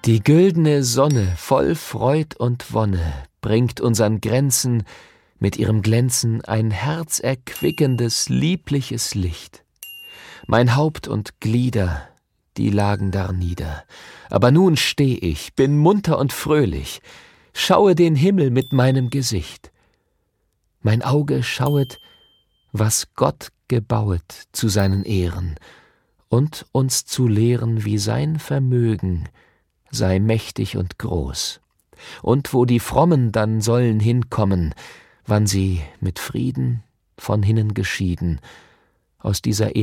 Die güldene Sonne voll Freud und Wonne bringt unsern Grenzen mit ihrem Glänzen ein herzerquickendes, liebliches Licht. Mein Haupt und Glieder, die lagen darnieder, aber nun steh ich, bin munter und fröhlich, schaue den Himmel mit meinem Gesicht. Mein Auge schauet, was Gott gebauet zu seinen Ehren, und uns zu lehren, wie sein Vermögen sei mächtig und groß, und wo die Frommen dann sollen hinkommen, wann sie mit Frieden von hinnen geschieden aus dieser